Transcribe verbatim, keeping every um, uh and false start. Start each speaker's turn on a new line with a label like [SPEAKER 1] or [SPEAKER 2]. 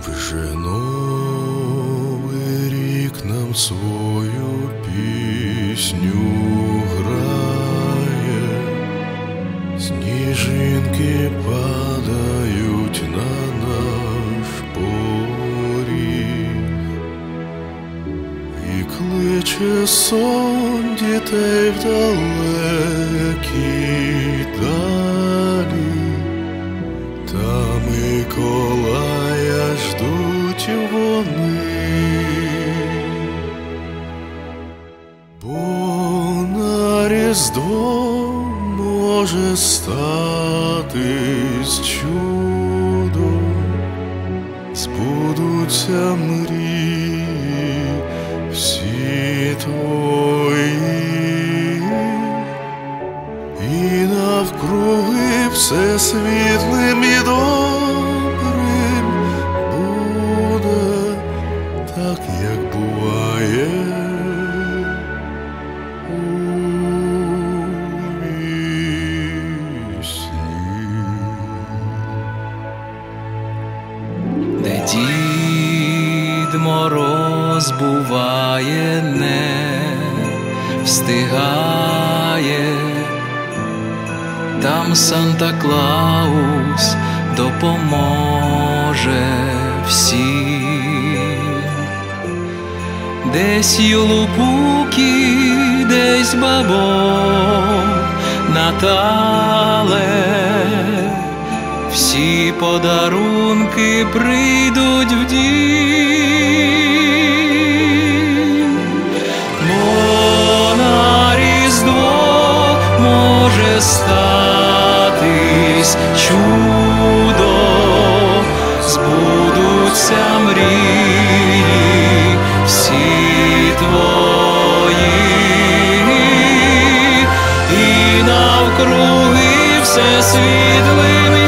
[SPEAKER 1] Вже новий рік нам свою пісню грає, сніжинки падають на наш поріг, і кличе сон дітей в далекій далі, та Миколая ждуть вони, бо на Різдво може статись чудо, збудуться мрії всі твої, і навкруги все світлим і добрим буде, так як буває у вісні.
[SPEAKER 2] Де Дід Мороз буває, не встигає, там Санта-Клаус допоможе всім. Десь юлупуки, десь бабок Натале, всі подарунки прийдуть в дім. Бо на Різдво може статись чудо, збудуться мрії всі твої, і навкруги все світлим